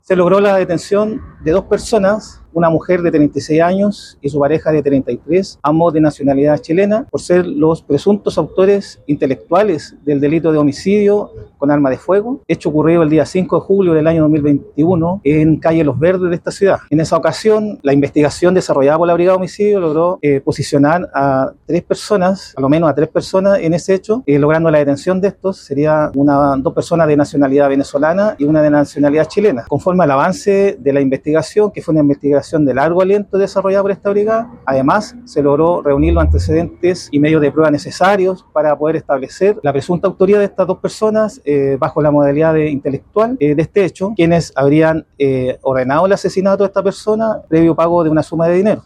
Se logró la detención de dos personas, una mujer de 36 años y su pareja de 33, ambos de nacionalidad chilena, por ser los presuntos autores intelectuales del delito de homicidio con arma de fuego, hecho ocurrido el día 5 de julio del año 2021 en calle Los Verdes de esta ciudad. En esa ocasión, la investigación desarrollada por la Brigada de Homicidio logró posicionar a tres personas, a lo menos a tres personas en ese hecho, logrando la detención de estos. Sería dos personas de nacionalidad venezolana y una de nacionalidad chilena. Conforme al avance de la investigación, que fue una investigación de largo aliento desarrollada por esta brigada, además se logró reunir los antecedentes y medios de prueba necesarios para poder establecer la presunta autoría de estas dos personas bajo la modalidad de intelectual de este hecho, quienes habrían ordenado el asesinato de esta persona previo pago de una suma de dinero.